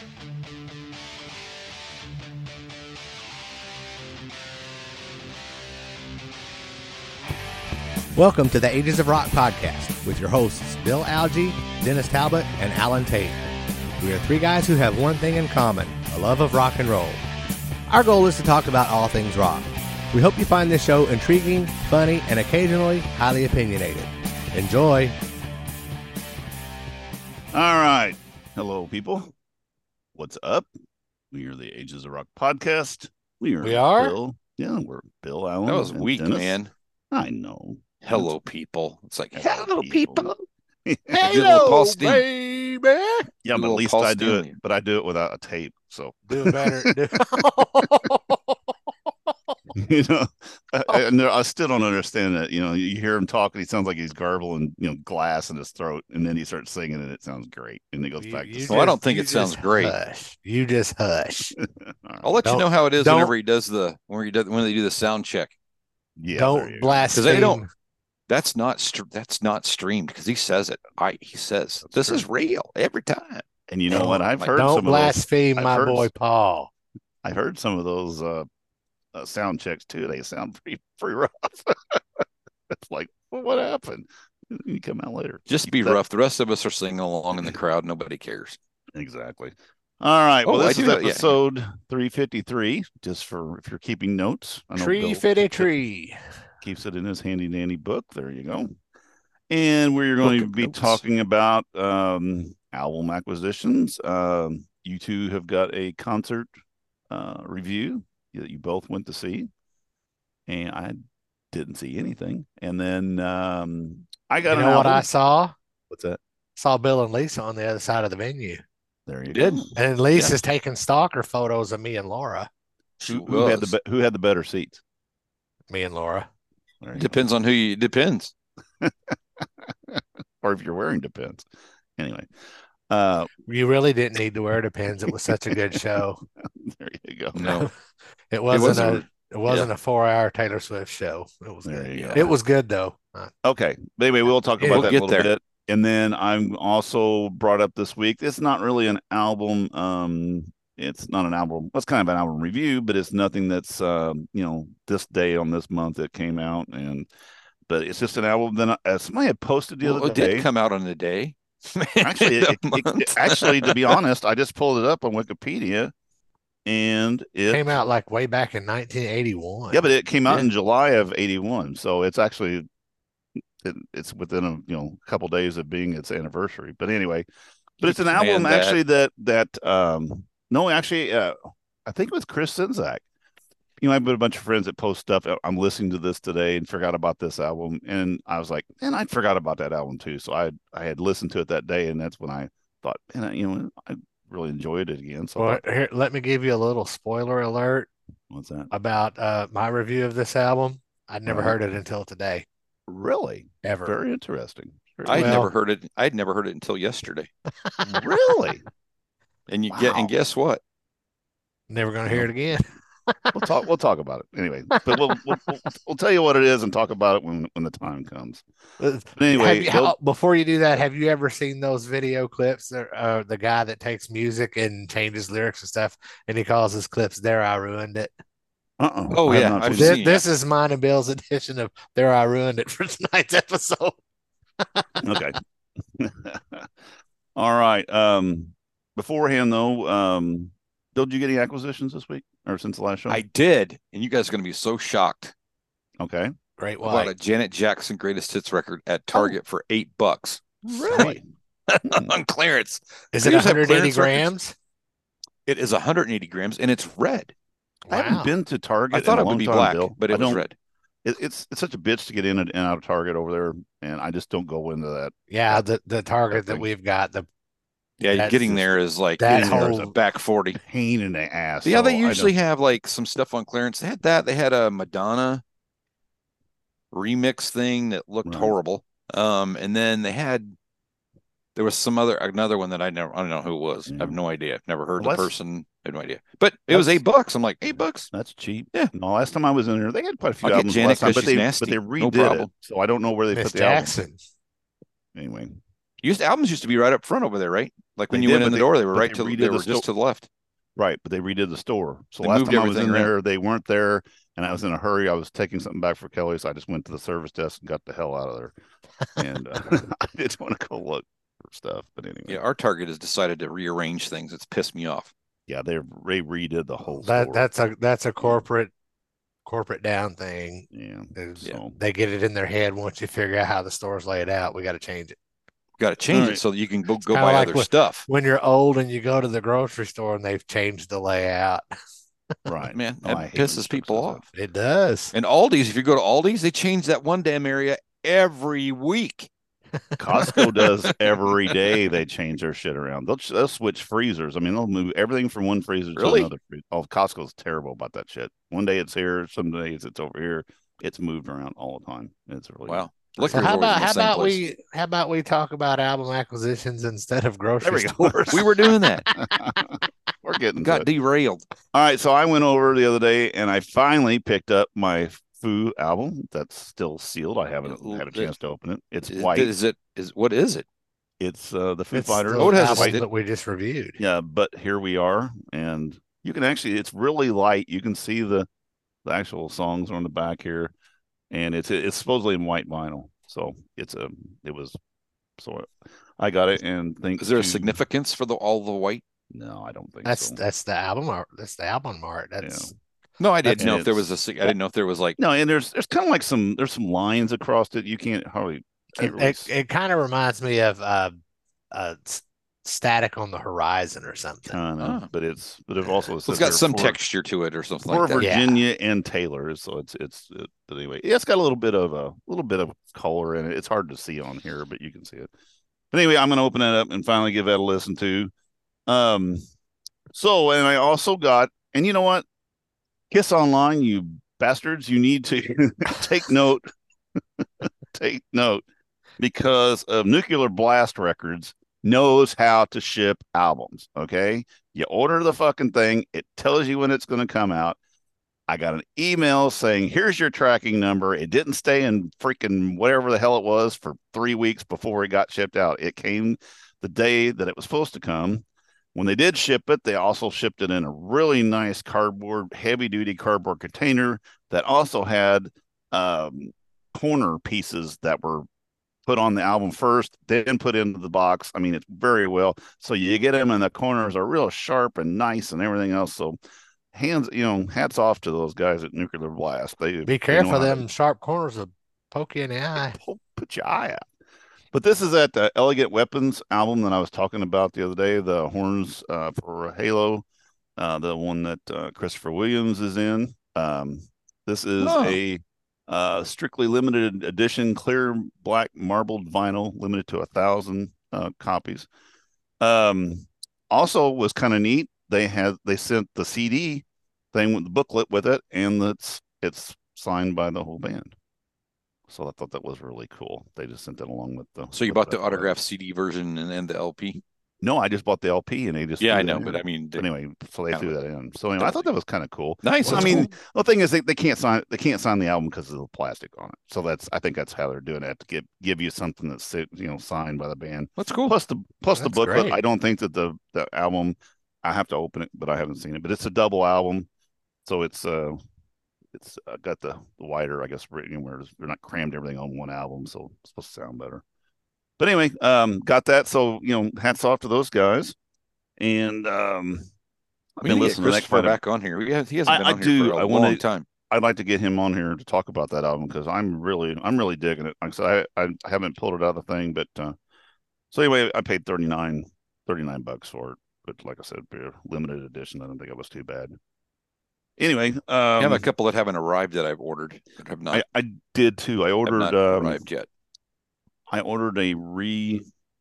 Welcome to the Ages of Rock podcast with your hosts Bill Algie, Dennis Talbot, and Alan Tate. We are three guys who have one thing in common, a love of rock and roll. Our goal is to talk about all things rock. We hope you find this show intriguing, funny, and occasionally highly opinionated. Enjoy! All right. Hello, people. What's up? We are the Ages of Rock podcast. We are? Bill. Yeah, we're Bill, Alan. That was and weak, Dennis. man. I know. Hello, people. It's like, Hello, people. Hello, baby! Yeah, but at least I do it. But I do it without a tape. So Do it better. you know, I still don't understand that. You know, you hear him talking, he sounds like he's garbling, glass in his throat, and then he starts singing, and it sounds great. And he goes back to. Well, I don't think it sounds great. Hush. You just hush. Right. I'll let you know how it is don't- whenever he does when they do the sound check. Yeah, Don't blaspheme. Because they don't. That's not streamed because he says it. He says this is real every time. And you know what? I've heard Don't some blaspheme of those. my boy Paul. I heard some of those sound checks too. They sound pretty rough. It's like, well, what happened? You come out later. Just be rough. The rest of us are singing along in the crowd. Nobody cares. Exactly. All right. Well, Oh, this I is do- episode 353. Just for if you're keeping notes. I know Tree Bill fitty tree. keeps it in his handy dandy book. There you go. And we're going to Book of be notes. talking about album acquisitions. You two have got a concert review that you both went to see, and I didn't see anything. And then I got You an know what album. I saw? What's that? Saw Bill and Lisa on the other side of the venue. There you Did. go. And Lisa's taking stalker photos of me and Laura. Who had the better seats? Me and Laura. There you go. Depends on who you. Depends. Or if you're wearing depends. Anyway, You really didn't need to wear Depends. It was such a good show. there you go. No. It wasn't wasn't- a 4-hour Taylor Swift show. It was There good. you go. It was good though. Okay. But anyway, we'll talk Yeah, about we'll that a get little there. bit. And then I'm also brought up this week. It's not really an album. It's not an album. It's kind of an album review, but it's nothing that's this day on this month it came out. But it's just an album. Then somebody had posted the Well, other it day. did come out on the day. Actually, The actually, to be honest, I just pulled it up on Wikipedia, and it Came out like way back in 1981. Yeah, but it came out Yeah. in July of '81, so it's actually it's within a couple days of being its anniversary. But anyway, but it's an Man, album that- actually I think it was Chris Czynszak. I have a bunch of friends that post stuff. I'm listening to this today and forgot about this album, and I was like, man, I forgot about that album too. So I had listened to it that day, and that's when I thought, man, I really enjoyed it again. So I Well, thought, here, let me give you a little spoiler alert what's that? about my review of this album. I'd never Right. heard it until today, Really? ever. Very interesting. I'd Well- never heard it. I'd never heard it until yesterday. Really? And Wow. guess what? Never going to hear it again. We'll talk about it anyway. But we'll tell you what it is and talk about it when the time comes. But anyway, Before you do that, have you ever seen those video clips? The guy that takes music and changes lyrics and stuff, and he calls his clips "There I Ruined It." Oh, I have yeah, not I've seen seen- This is mine and Bill's edition of "There I Ruined It" for tonight's episode. it. Okay. All right. Beforehand though, Bill, did you get any acquisitions this week or since the last show? I did, and you guys are going to be so shocked Okay. Great about white. a Janet Jackson greatest hits record at Target for $8 Really? on clearance. Is it Clears have 180 clearance grams? It is 180 grams, and it's red. I haven't Wow. been to Target. I thought in a it would long be time, black, Bill. but I it was don't- red. It's such a bitch to get in and out of Target over there, and I just don't go into that. Yeah, the target that thing. we've got, Yeah, That's getting just- there is like that getting there is a whole- back 40. Pain in the ass. Yeah, so they I usually don't- have like some stuff on clearance. They had that. They had a Madonna remix thing that looked Right. horrible. And then there was another one that I don't know who it was. I have no idea. Never heard Well, the that's- person. I have no idea. But it was That's- $8. I'm like, $8? That's cheap. Yeah. No, last time I was in there, they had quite a few I'll get albums Janet last time, 'cause but she's they nasty. but they No redid it. problem. So I don't know where they Miss put the album. Jackson. Anyway, Albums used to be right up front over there, right? Like when They you did, went in but the they- door, they were but right they to redid they the were just to the left. Right, but they redid the store. So They last moved time I was in everything around. there, they weren't there, and I was in a hurry. I was taking something back for Kelly, so I just went to the service desk and got the hell out of there. And I didn't want to go look for stuff, but anyway. Yeah, our Target has decided to rearrange things. It's pissed me off. Yeah, they redid the whole store. That's a corporate down thing. Yeah. So they get it in their head once you figure out how the store's laid out. We got to change it. Got to change All it right. so that you can go kinda buy like other stuff. When you're old and you go to the grocery store and they've changed the layout. Right. Man, Oh, I that hate when pisses stuff people does that. off. It does. And Aldi's, if you go to Aldi's, they change that one damn area every week. Costco does every day. They change their shit around. They'll switch freezers. I mean, they'll move everything from one freezer to Really? another. Oh, Costco's terrible about that shit. One day it's here, some days it's over here. It's moved around all the time. It's really Wow. So Liquor's how always in about the same place. how about we talk about album acquisitions instead of There grocery we go. stores? We were doing that. We're getting to Got it. derailed. All right, so I went over the other day and I finally picked up my Foo album that's still sealed. I haven't had a chance to open it. It's white. What is it? It's the Foo It's Fighters. the Oh, it has a album stick. that we just reviewed. Yeah, but here we are, and you can actually, it's really light. You can see the actual songs on the back here, and it's supposedly in white vinyl. So so I got it, and think Is there a significance for all the white? No, I don't think That's so. that's the album art. That's the album art. That's No, I didn't And know if there it's- was I didn't know if there was like No, and there's kind of like there's some lines across it. You can't really. it kind of reminds me of Static on the Horizon or something. Kind of, Oh. but it also it's got some texture to it or something for like that. Virginia and Taylor. So but anyway, it's got a little bit of color in it. It's hard to see on here, but you can see it. But anyway, I'm going to open it up and finally give that a listen to. So, and I also got, and you know what? Kiss Online, you bastards, you need to take note. Take note, because of Nuclear Blast Records knows how to ship albums. Okay, you order the fucking thing, it tells you when it's going to come out. I got an email saying, here's your tracking number. It didn't stay in freaking whatever the hell it was for 3 weeks before it got shipped out. It came the day that it was supposed to come. When they did ship it, they also shipped it in a really nice cardboard, heavy-duty cardboard container that also had corner pieces that were put on the album first, then put into the box. I mean, it's very well. So you get them, and the corners are real sharp and nice and everything else. So hats off to those guys at Nuclear Blast. Be careful, them sharp corners will poke you in the eye. Put your eye out. But this is that Elegant Weapons album that I was talking about the other day, the horns for Halo, the one that Christopher Williams is in. This is a strictly limited edition, clear black marbled vinyl, limited to 1,000 copies. Also was kind of neat. They sent the CD thing with the booklet with it, and it's signed by the whole band. So I thought that was really cool. They just sent it along with the. So you bought the autographed CD version and the LP? No, I just bought the LP, and they just. Yeah, I know, but I mean, anyway, so they threw that in. So anyway, I thought that was kind of cool. Nice. Well, I mean, the thing is, they can't sign the album because of the plastic on it. So I think that's how they're doing it, to give you something that's signed by the band. That's cool. Plus the booklet. Great. I don't think that the album. I have to open it, but I haven't seen it. But it's a double album, so it's got the wider, I guess, written where they're not crammed everything on one album, so it's supposed to sound better. But anyway, got that. So hats off to those guys. And I've been listening to Christopher back on here. He hasn't been on here for a long time. I'd like to get him on here to talk about that album because I'm really digging it. Like I said, I haven't pulled it out of the thing, but so anyway, I paid $39 for it. But like I said, limited edition. I don't think it was too bad. Anyway, I have a couple that haven't arrived that I've ordered that have not. I did too. I ordered arrived yet. I ordered a reissue.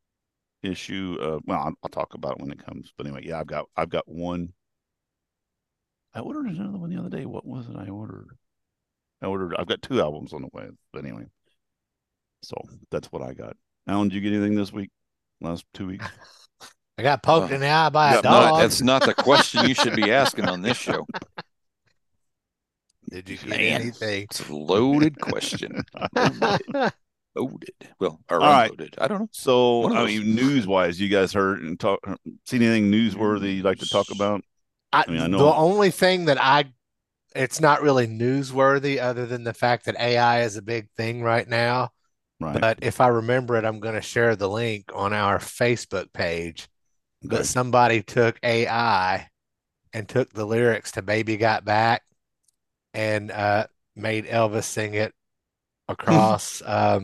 Well, I'll talk about it when it comes. But anyway, yeah, I've got one. I ordered another one the other day. What was it I ordered? I've got 2 albums on the way. But anyway, so that's what I got. Alan, did you get anything this week? Last 2 weeks? I got poked in the eye by a dog. That's not the question you should be asking on this show. Did you get anything? It's a loaded question. Loaded. Well, or All right. unloaded. I don't know. So, One of I those. mean, news-wise, you guys heard and seen anything newsworthy you'd like to talk about? I mean, I The know, only thing it's not really newsworthy other than the fact that AI is a big thing right now. right? But if I remember it, I'm going to share the link on our Facebook page. But Okay. somebody took AI and took the lyrics to Baby Got Back and made Elvis sing it across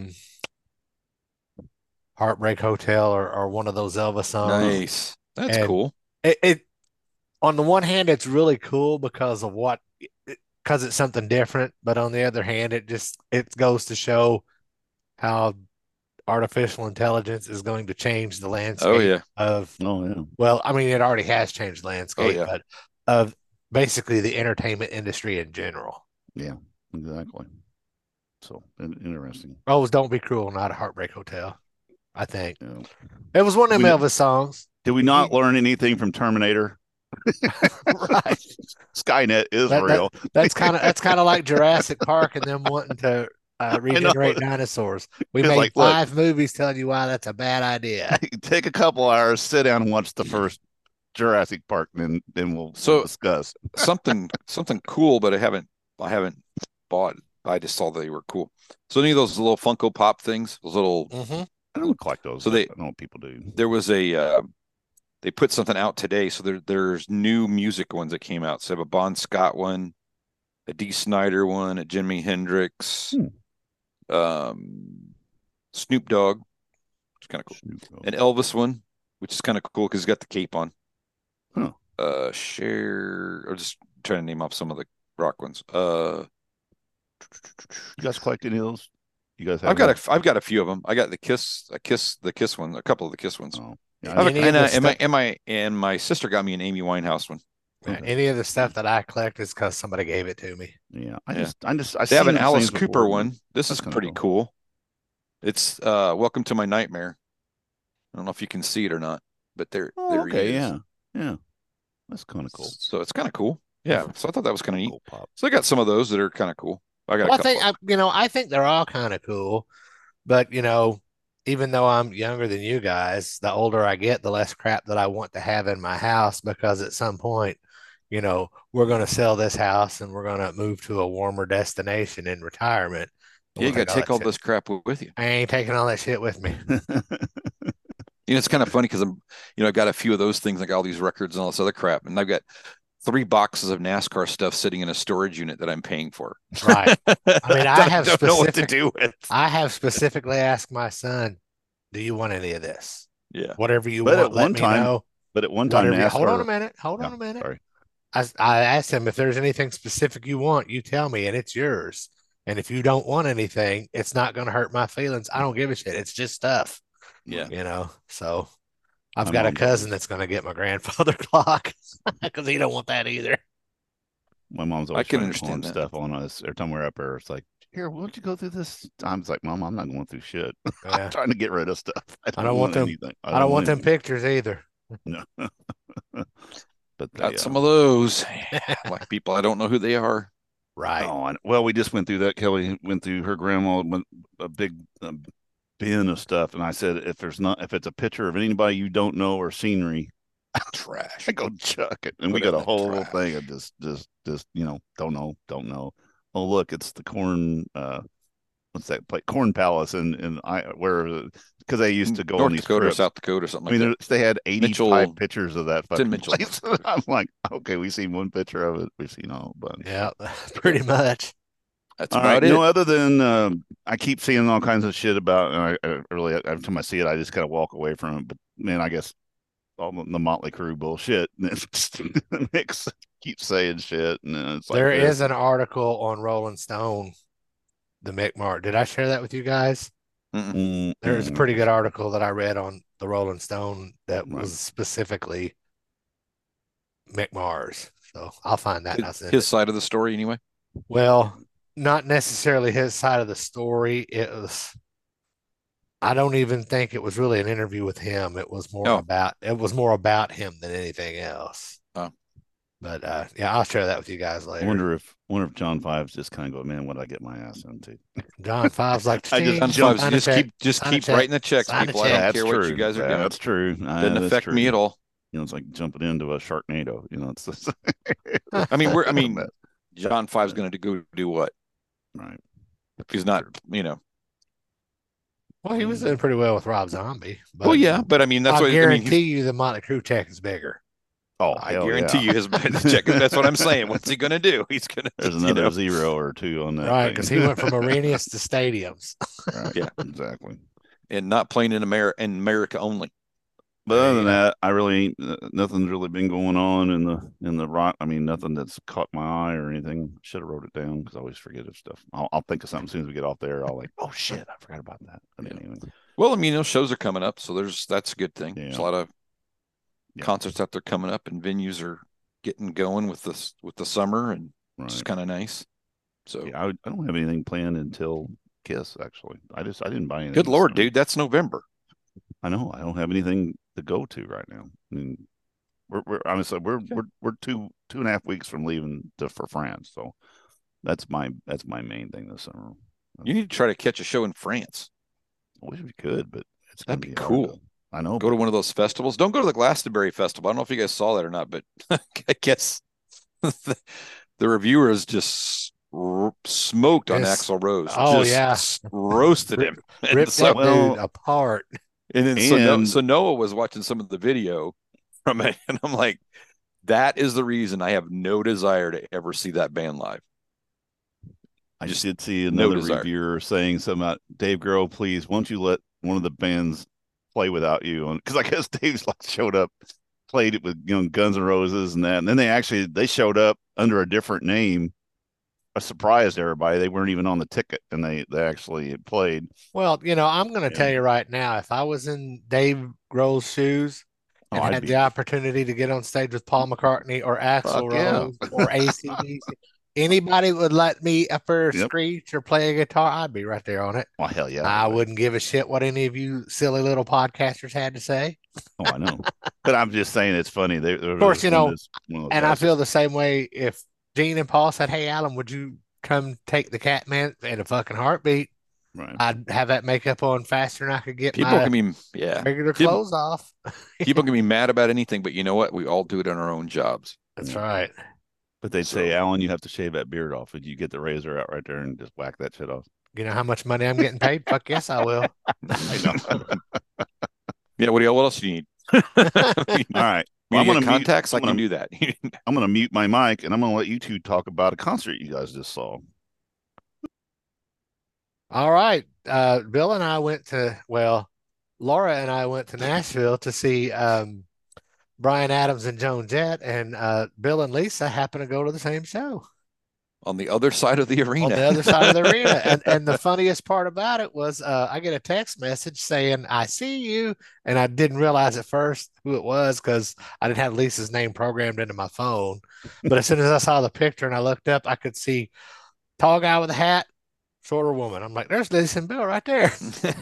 Heartbreak Hotel or one of those Elvis songs. Nice. That's And cool. it on the one hand, it's really cool because of because it's something different. But on the other hand, it goes to show how artificial intelligence is going to change the Oh landscape yeah. of, Oh yeah. well, I mean, it already has changed the Oh landscape, yeah. but of basically the entertainment industry in general. Yeah. Exactly. So interesting. Oh, it was Don't Be Cruel, not a Heartbreak Hotel, I think. Yeah. It was one Did of we, them Elvis songs. did we not learn anything from Terminator? Right. Skynet is That, that real. that's kind of like Jurassic Park and them wanting to I know. regenerate dinosaurs. We It's made like, look, 5 movies telling you why that's a bad idea. take a couple hours, sit down and watch the first Jurassic Park, and then we'll So discuss. something cool, but I haven't bought. I just saw they were cool. So any of those little Funko Pop things, those little Mm-hmm. I don't collect those. So I know what people do. there was they put something out today. So there's new music ones that came out. So they have a Bon Scott one, a Dee Snider one, a Jimi Hendrix, Snoop Dogg, which is kind of cool, an Elvis one, which is kind of cool because he's got the cape on. Huh. Cher, or just trying to name off some of the rock ones. You guys collect any of those? You guys have I've got a few of them. I got the Kiss one, a couple of the Kiss ones. Oh, yeah, And my sister got me an Amy Winehouse one. Okay. Any of the stuff that I collect is because somebody gave it to me. Yeah, They have an Alice Cooper one. This is pretty cool. It's Welcome to My Nightmare. I don't know if you can see it or not, but there he is. Yeah, that's kind of cool. So it's kind of cool. Yeah, so I thought that was kind of neat. Cool pop. So I got some of those that are kind of cool. I think they're all kind of cool, but even though I'm younger than you guys, the older I get, the less crap that I want to have in my house because at some point, we're going to sell this house and we're going to move to a warmer destination in retirement. Yeah, you got to take all this crap with you. I ain't taking all that shit with me. It's kind of funny because I've got a few of those things. I got all these records and all this other crap, and I've got 3 boxes of NASCAR stuff sitting in a storage unit that I'm paying for. Right. I mean, I don't know what to do with. I have specifically asked my son, "Do you want any of this? Yeah, whatever you want, let me know." But at one time, NASCAR, hold on a minute. Sorry. I asked him if there's anything specific you want, you tell me, and it's yours. And if you don't want anything, it's not going to hurt my feelings. I don't give a shit. It's just stuff. Yeah. So I've got a cousin that's going to get my grandfather clock because he don't want that either. My mom's always trying to pull stuff on us every time we're up there. It's like, here, why don't you go through this? I was like, Mom, I'm not going through shit. I'm trying to get rid of stuff. I don't want them. Anything. I don't want them pictures either. No. But got some of those. Like people, I don't know who they are. Right. Oh, well, we just went through that. Kelly went through her grandma, a big bin of stuff, and I said, if it's a picture of anybody you don't know or scenery, trash. I go chuck it, and we got a whole thing of just don't know. Oh, look, it's the corn. What's that place? Corn Palace, and where because they used to go North on these Dakota trips. or South Dakota or something. I mean, they had 85 pictures of that fucking place. I'm like, okay, we've seen one picture of it. We've seen all, but yeah, pretty much. That's about it. Other than I keep seeing all kinds of shit about, and I really every time I see it, I just kind of walk away from it. But man, I guess all the Motley Crue bullshit. Mix keeps saying shit, and it's like there is an article on Rolling Stone. The Mick Mars. Did I share that with you guys? There's a pretty good article that I read on the Rolling Stone that was specifically Mick Mars. So I'll find that. His side of the story, anyway. Well, not necessarily his side of the story. I don't even think it was really an interview with him. It was more about him than anything else. Oh. But yeah, I'll share that with you guys I later. wonder if John Five's just kind of go, man, what did I get my ass into? John Five's like, I just John jumped. Five's just keep writing the checks, people. I don't That's care true. what you guys are doing. That's true. Doesn't That's affect true. me at all. It's like jumping into a Sharknado. It's just, I mean, John Five's going to go do what? Right. If he's not, Well, he was doing pretty well with Rob Zombie. But well, yeah, but I mean, that's I what guarantee you the Motley Crue check is bigger. Oh, I guarantee you his check. That's what I'm saying. What's he going to do? He's going to. There's another 0 or 2 on that. Right, because he went from arenas to stadiums. Right. Yeah, exactly. And not playing in America only. But other than that, I really ain't. Nothing's really been going on in the rock. I mean, nothing that's caught my eye or anything. Should have wrote it down because I always forget of stuff. I'll think of something as soon as we get off there. I'll like, oh shit, I forgot about that. Well, I mean, those shows are coming up, so that's a good thing. Yeah. There's a lot of concerts out there coming up, and venues are getting going with the summer, and it's kind of nice. So I don't have anything planned until Kiss. Actually, I didn't buy anything. Good Lord, dude, that's November. I know. I don't have anything to go to right now. I mean, we're honestly we're 2.5 weeks from leaving for France, so that's my main thing this summer. You need to try to catch a show in France. I wish we could, but that'd be cool. I know. Go to one of those festivals. Don't go to the Glastonbury Festival. I don't know if you guys saw that or not, but I guess the reviewers just smoked on Axl Rose. Oh, roasted him. Ripped that dude apart. And then so Noah was watching some of the video from it, and I'm like, that is the reason I have no desire to ever see that band live. I just did see another reviewer saying something about Dave Grohl, please, won't you let one of the bands play without you? Because I guess Dave's showed up, played it with Guns N' Roses and that, and then they showed up under a different name. I surprised everybody. They weren't even on the ticket, and they actually played. Well, I'm going to tell you right now, if I was in Dave Grohl's shoes and had the opportunity to get on stage with Paul McCartney or Axl Rose or AC/DC, anybody would let me up or screech or play a guitar, I'd be right there on it. Oh, hell yeah. I wouldn't give a shit what any of you silly little podcasters had to say. Oh, I know. But I'm just saying it's funny. Of course, and I feel the same way if Gene and Paul said, hey, Alan, would you come take the Catman in a fucking heartbeat? Right. I'd have that makeup on faster than I could get regular clothes off. People can be mad about anything, but you know what? We all do it on our own jobs. That's right. But they'd say, Alan, you have to shave that beard off. Would you get the razor out right there and just whack that shit off? You know how much money I'm getting paid? Fuck yes, I will. I know. Yeah, what else do you need? All right. Well, I'm going to contacts. I can do that. I'm going to mute my mic, and I'm going to let you two talk about a concert you guys just saw. All right. Bill and I Laura and I went to Nashville to see Bryan Adams and Joan Jett, and Bill and Lisa happened to go to the same show. On the other side of the arena. On the other side of the arena. And the funniest part about it was I get a text message saying, I see you. And I didn't realize at first who it was because I didn't have Lisa's name programmed into my phone. But as soon as I saw the picture and I looked up, I could see tall guy with a hat, shorter woman. I'm like, there's Lisa and Bill right there.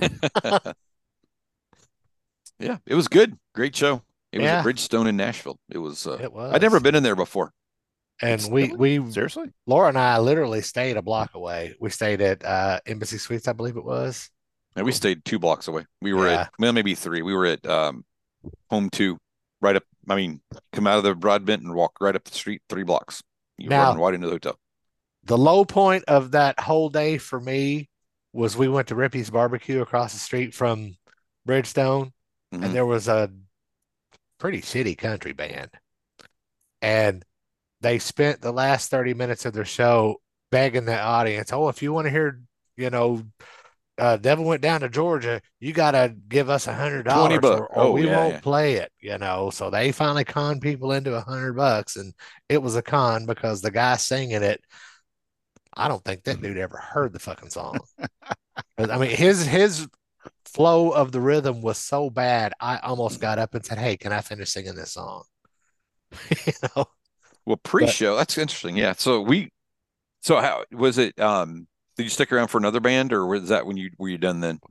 Yeah, it was good. Great show. It was at Bridgestone in Nashville. It was. I'd never been in there before. And we seriously, Laura and I literally stayed a block away. We stayed at Embassy Suites, I believe it was. And we stayed 2 blocks away. We were at maybe 3. We were at Home 2, right up. I mean, come out of the Broadbent and walk right up the street 3 blocks. You run right into the hotel. The low point of that whole day for me was we went to Rippy's Barbecue across the street from Bridgestone, and there was a pretty shitty country band, and they spent the last 30 minutes of their show begging the audience, oh, if you want to hear, Devil Went Down to Georgia, you got to give us $100 or we won't play it, So they finally conned people into $100, and it was a con because the guy singing it, I don't think that dude ever heard the fucking song. I mean, his flow of the rhythm was so bad, I almost got up and said, hey, can I finish singing this song? Well, pre-show, that's interesting. Yeah. So how was it? Did you stick around for another band, or was that when were you done then?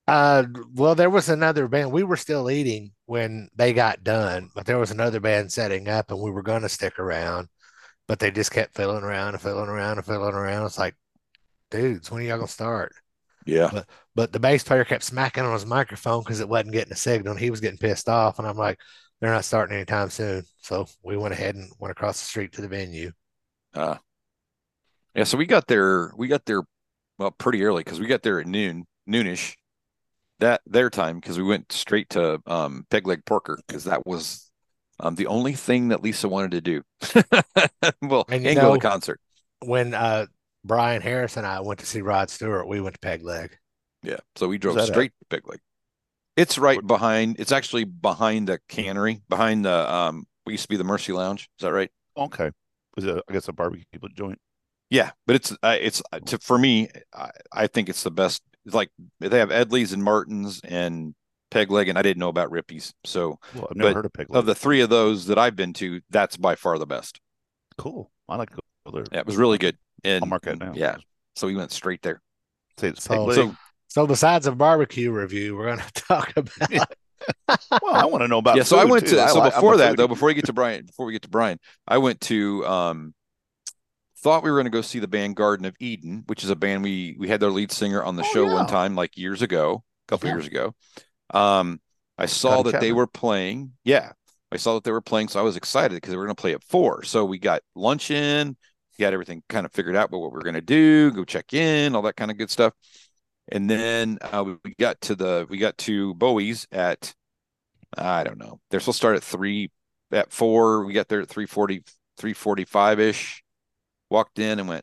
Well, there was another band. We were still eating when they got done, but there was another band setting up, and we were going to stick around, but they just kept filling around and filling around and filling around. It's like, dudes, when are y'all gonna start? Yeah. But the bass player kept smacking on his microphone because it wasn't getting a signal, and he was getting pissed off. And I'm like, they're not starting anytime soon. So we went ahead and went across the street to the venue. Yeah. So we got there. Well, pretty early because we got there at noonish. Their time because we went straight to Peg Leg Porker because that was the only thing that Lisa wanted to do. Well, and go to the concert. When Brian Harris and I went to see Rod Stewart, we went to Peg Leg. Yeah, so we drove straight to Peg Leg. It's right behind. It's actually behind the cannery, behind the what used to be the Mercy Lounge. Is that right? Okay, was it? I guess a barbecue joint. Yeah, but it's for me. I think it's the best. It's like they have Edley's and Martin's and Peg Leg, and I didn't know about Rippy's. So, I've never heard of Peg Leg. Of the three of those that I've been to, that's by far the best. Cool. I like to go there. Yeah, it was really good. And I'll mark that down. Yeah, so we went straight there. So besides a barbecue review, we're going to talk about. Well, I want to know about. Yeah, so I went to. So before that, though, before we get to Brian, I went to. Thought we were going to go see the band Garden of Eden, which is a band we had their lead singer on the show one time, like years ago, a couple years ago. I saw that they were playing. Yeah, I saw that they were playing, so I was excited because they were going to play at 4. So we got lunch in, got everything kind of figured out, but what we were going to do, go check in, all that kind of good stuff. And then we got to Bowie's at, I don't know, they're supposed to start at 3, at 4. We got there at 3:40, 3:45-ish. Walked in and went,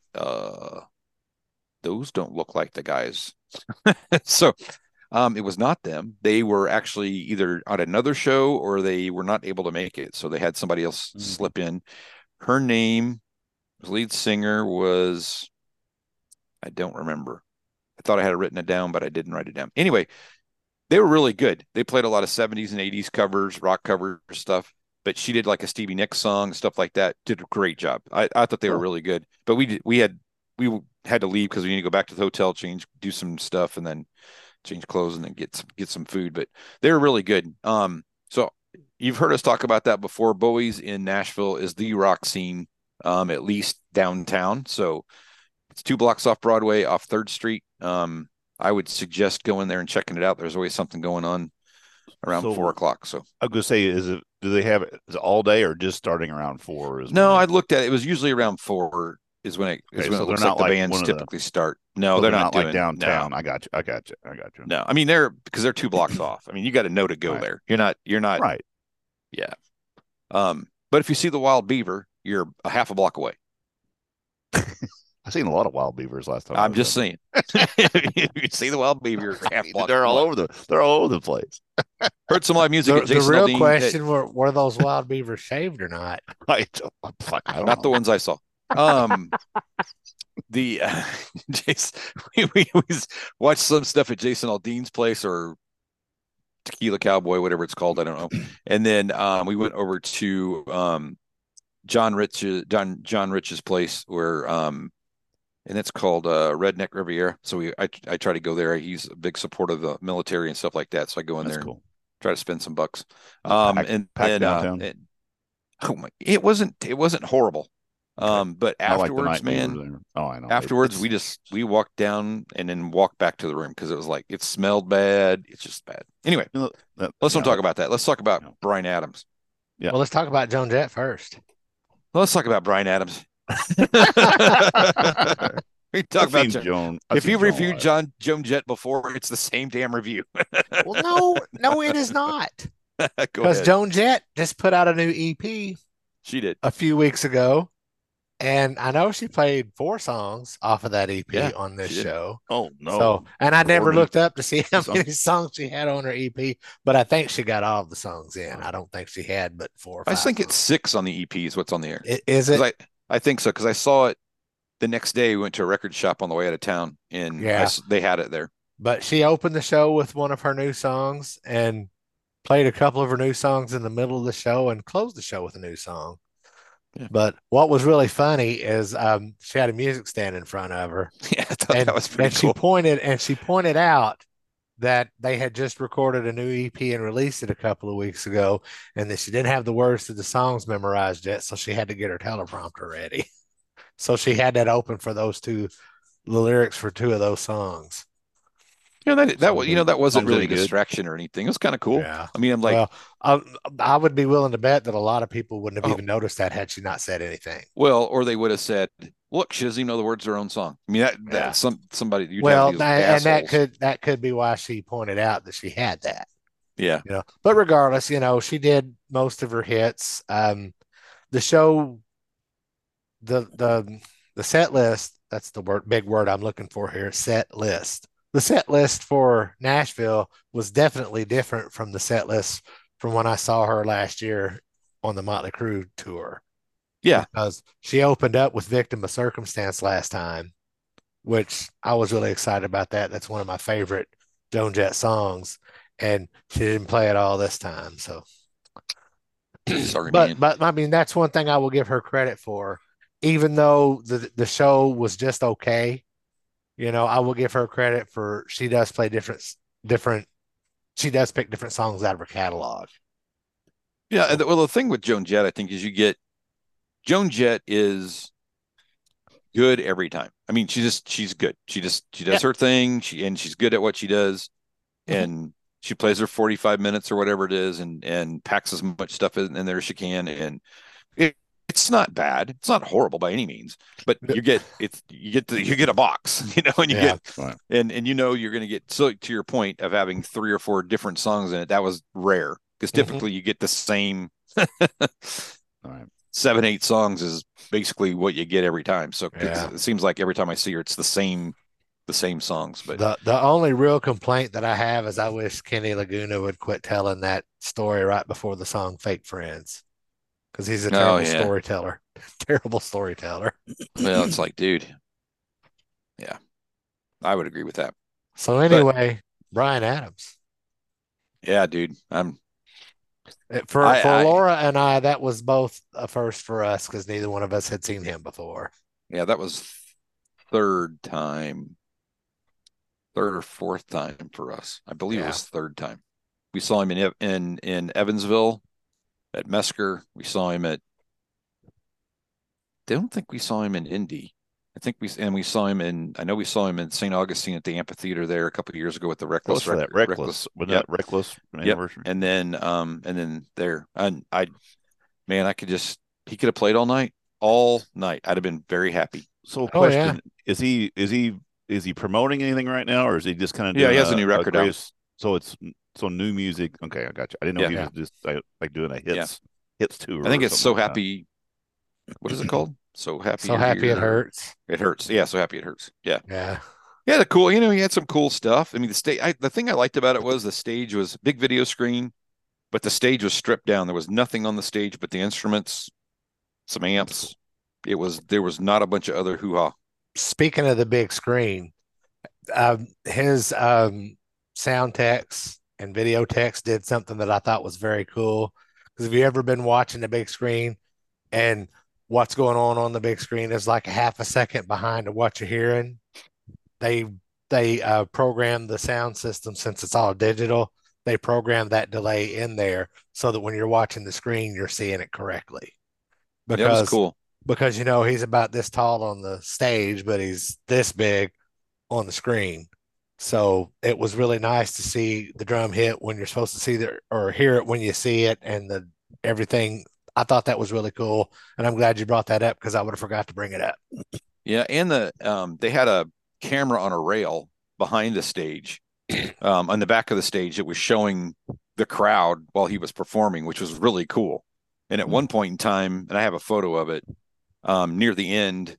those don't look like the guys. So it was not them. They were actually either on another show or they were not able to make it. So they had somebody else slip in. Her name, lead singer was, I don't remember. I thought I had written it down, but I didn't write it down. Anyway, they were really good. They played a lot of 70s and 80s covers, rock cover stuff. But she did like a Stevie Nicks song, stuff like that. Did a great job. I thought they were really good. But we had to leave because we need to go back to the hotel, do some stuff, and then change clothes and then get some food. But they were really good. So you've heard us talk about that before. Bowie's in Nashville is the rock scene, at least downtown. So it's 2 blocks off Broadway, off 3rd Street. I would suggest going there and checking it out. There's always something going on around 4 o'clock. So I was gonna say, do they have it all day or just starting around 4? No, I looked at it. It was usually around 4 is when it looks like the bands typically start. No, they're not like downtown. No. I got you. No, I mean they're 2 blocks off. I mean you got to know to go there. You're not right. Yeah. But if you see the wild beaver, you're a half a block away. I've seen a lot of wild beavers last time. I'm just saying. You see the wild beaver, they're all over the place. Heard some live music. The real question: were those wild beavers shaved or not? Right. I don't know. The ones I saw. Jason, we watched some stuff at Jason Aldean's place or Tequila Cowboy, whatever it's called. I don't know. And then we went over to John Rich's place where and it's called Redneck Riviera. So I try to go there. He's a big supporter of the military and stuff like that. So I go in there and try to spend some bucks. It wasn't horrible. But afterwards, man, I know. Afterwards, we walked down and then walked back to the room because it was like it smelled bad. It's just bad. Anyway, let's not talk about that. Let's talk about Bryan Adams. Yeah. Well, let's talk about Joan Jett first. Well, let's talk about Bryan Adams. We talk about Joan. If you reviewed Joan Jett before, it's the same damn review. Well, no, it is not. Because Joan Jett just put out a new EP. She did a few weeks ago, and I know she played 4 songs off of that EP on this show. Oh no! So, and I never looked up to see how many songs she had on her EP, but I think she got all of the songs in. I don't think she had but 4 or 5. I think it's 6 on the EP is what's on the air. Is it? I think so because I saw it the next day. We went to a record shop on the way out of town, and they had it there. But she opened the show with one of her new songs and played a couple of her new songs in the middle of the show and closed the show with a new song. Yeah. But what was really funny is she had a music stand in front of her. Yeah, I thought that was pretty cool. She pointed out that they had just recorded a new EP and released it a couple of weeks ago, and that she didn't have the words to the songs memorized yet, so she had to get her teleprompter ready. So she had that open for the lyrics for two of those songs. That wasn't Songs really any a good? distraction or anything. It was kind of cool. Yeah. I mean, I'm like, Well, I would be willing to bet that a lot of people wouldn't have oh, even noticed that had she not said anything. well, or they would have said, "Look, she doesn't even know the words to her own song." I mean, Yeah. somebody you'd have Well, these and assholes. that could be why she pointed out that she had that. Yeah, But regardless, she did most of her hits. The show, the set list, that's the big word I'm looking for here, set list. The set list for Nashville was definitely different from the set list from when I saw her last year on the Motley Crue tour, yeah. because she opened up with Victim of Circumstance last time, which I was really excited about that. That's one of my favorite Joan Jett songs, and she didn't play it all this time. So, Sorry, but man. I mean, that's one thing I will give her credit for. Even though the show was just okay, I will give her credit for she does play different. She does pick different songs out of her catalog. Yeah, So, well, the thing with Joan Jett, I think, is you get Joan Jett is good every time. I mean, she's good. She yeah. does her thing. She's good at what she does, Mhm. and she plays her 45 minutes or whatever it is, and packs as much stuff in there as she can, and it's not bad. It's not horrible by any means, but you get a box, and you Yeah. get and you're going to get, so to your point of having 3 or 4 different songs in it. That was rare because Mhm. typically you get the same All right. 7, 8 songs is basically what you get every time. So Yeah. it seems like every time I see her, it's the same songs. But The only real complaint that I have is I wish Kenny Laguna would quit telling that story right before the song Fake Friends, because he's a oh terrible yeah, storyteller. Terrible storyteller. well, it's like, dude, yeah, I would agree with that. So But anyway, Brian Adams. yeah, dude, For I Laura and I, that was both a first for us because neither one of us had seen him before. yeah, that was third time, third or fourth time for us. I believe it Yeah. was third time. We saw him in Evansville at Mesker. We saw him at. I don't think we saw him in Indy. We saw him in. I know we saw him in St. Augustine at the amphitheater there a couple of years ago with the That was for that Reckless. Wasn't Yep, that Reckless yep. anniversary? And then there, and man, he could have played all night. I'd have been very happy. So, Oh yeah. question: is he promoting anything right now, or is he just kind of Yeah, doing he has a new a record out. great? So new music. Okay, I got you. I didn't know if Yeah, he Yeah. was just like doing a yeah. hits tour I think or it's something So like that. Happy. What is it called? So happy So you're happy it here. hurts. It hurts. Yeah, so happy it hurts. Yeah. Yeah. Yeah, the cool, he had some cool stuff. I mean, the thing I liked about it was the stage was big video screen, but the stage was stripped down. There was nothing on the stage but the instruments, some That's cool. amps. There was not a bunch of other hoo-ha. Speaking of the big screen, his sound techs and video techs did something that I thought was very cool. Because have you ever been watching the big screen and what's going on the big screen is like a half a second behind of what you're hearing? They they program the sound system, since it's all digital. They program that delay in there so that when you're watching the screen, you're seeing it correctly. That was Because cool. he's about this tall on the stage, but he's this big on the screen. So it was really nice to see the drum hit when you're supposed to see it, or hear it when you see it, and the everything. I thought that was really cool, and I'm glad you brought that up because I would have forgot to bring it up. Yeah, and they had a camera on a rail behind the stage, on the back of the stage. It was showing the crowd while he was performing, which was really cool. And at one point in time, and I have a photo of it, near the end,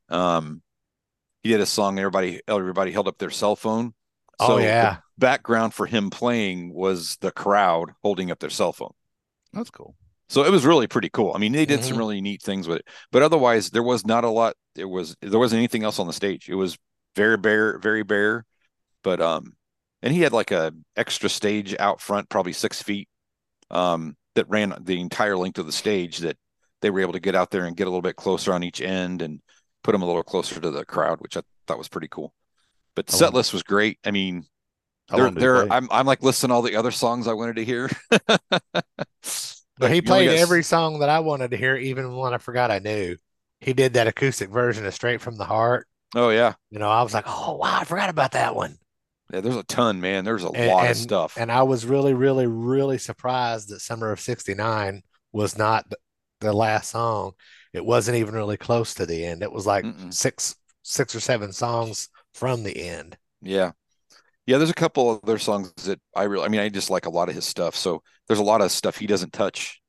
he did a song. Everybody held up their cell phone. Oh So the yeah. background for him playing was the crowd holding up their cell phone. That's cool. So it was really pretty cool. I mean, they did some Mhm. really neat things with it, but otherwise there was not a lot. There wasn't anything else on the stage. It was very bare, very bare. But and he had like a extra stage out front, probably 6 feet, that ran the entire length of the stage, that they were able to get out there and get a little bit closer on each end and put them a little closer to the crowd, which I thought was pretty cool. But the I set wonder, list was great. I mean, How long did he play? I'm like listing all the other songs I wanted to hear. But he You only played got every song that I wanted to hear, even one I forgot I knew. He did that acoustic version of Straight from the Heart. Oh yeah. I was like, oh wow, I forgot about that one. Yeah, there's a ton, man. There's a And lot of and, stuff. and I was really, really, really surprised that Summer of '69 was not the last song. It wasn't even really close to the end. It was like Mm-mm. six or seven songs from the end. Yeah. Yeah, there's a couple other songs that I mean, I just like a lot of his stuff. So there's a lot of stuff he doesn't touch.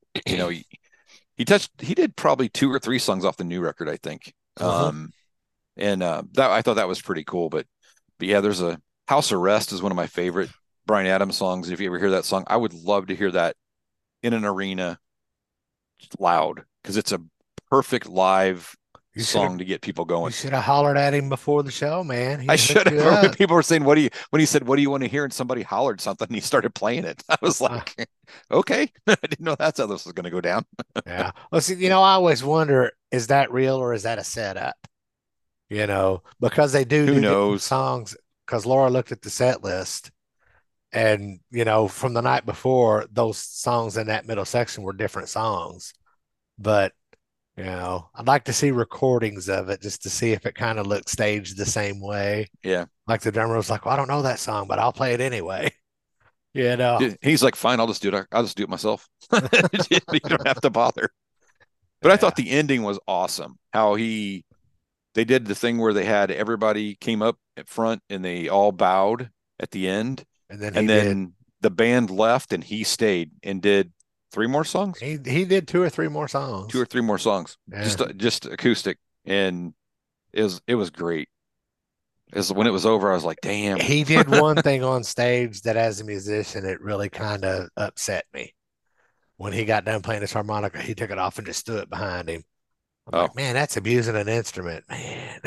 He did probably 2 or 3 songs off the new record, I think. Uh-huh. And that I thought that was pretty cool. But yeah, there's a House Arrest is one of my favorite Bryan Adams songs. If you ever hear that song, I would love to hear that in an arena loud because it's a perfect live You should have song to get people you going. should have hollered at him before the show, man. I He'd should hooked you have. When up. people were saying, "What do you?" When he said, "What do you want to hear?" and somebody hollered something, and he started playing it. I was Uh, like, "Okay, I didn't know that's how this was going to go down." yeah. Well, see, I always wonder, is that real or is that a setup? Because they do Who do different knows? songs. Because Laura looked at the set list, and from the night before, those songs in that middle section were different songs. But I'd like to see recordings of it just to see if it kind of looked staged the same way. Yeah. Like the drummer was like, "Well, I don't know that song, but I'll play it anyway." You know. He's like, "Fine, I'll just do it. I'll just do it myself. You don't have to bother." But I Yeah. thought the ending was awesome. How they did the thing where they had everybody came up at front and they all bowed at the end, And then he and did. then the band left and he stayed and did 3 more songs, He did 2 or 3 more 2 or 3 more songs, Yeah. just acoustic, and it was great. As when it was over, I was like, "Damn." He did one thing on stage that, as a musician, it really kind of upset me. When he got done playing his harmonica, he took it off and just threw it behind him. I'm Oh, like, man, that's abusing an instrument, man.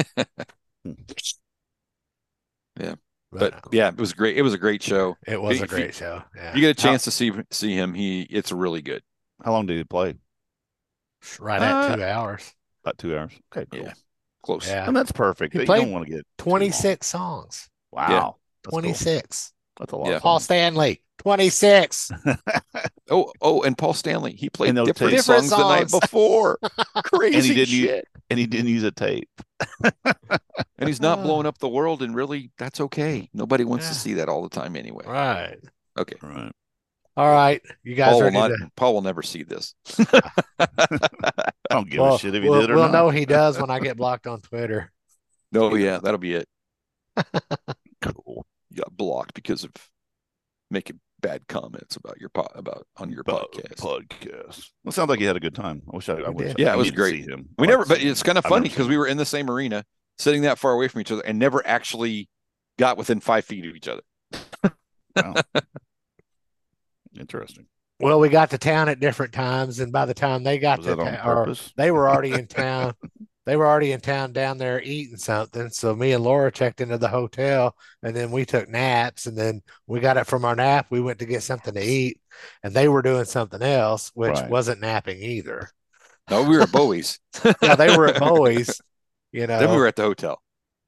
yeah. But But yeah, it was great. It was a great show. it was a If you, great show. if Yeah. you get a chance to see him, it's really good. How long did he play? Right at Uh, 2 hours. About 2 hours. Okay, cool. yeah, close. Yeah. And that's perfect. He You don't played want to get too long. 26 songs. Yeah. Wow. That's cool. 26. That's a lot. Yeah. Of Paul fun. Stanley, 26. Oh, and Paul Stanley, he played And they'll different take- Different songs the night songs. before. Crazy And he didn't use- shit. And he didn't use a tape. And he's not blowing up the world, and really, that's okay. Nobody wants to Yeah. see that all the time anyway. Right. Okay. Right. All right. You guys Paul will ready not. to? Paul will never see this. I don't give a shit if he did or we'll not. know he does when I get blocked on Twitter. No, yeah, that'll be it. Cool. You got blocked because of making bad comments about on your podcast. Podcast. Well, sounds like you had a good time. I wish I We wish. did. Yeah, I it was need to great. see him. We I'd never, like to but see him. it's kind of I've funny never because seen we him. were in the same arena, sitting that far away from each other, and never actually got within 5 feet of each other. Wow. Interesting. Well, we got to town at different times, and by the time they got Was to that on town, or purpose? they were already in town. They were already in town down there eating something. So me and Laura checked into the hotel, and then we took naps, and then we got it from our nap. We went to get something to eat, and they were doing something else, which Right. wasn't napping either. No, we were at Bowie's. Yeah, they were at Bowie's. Then we were at the hotel.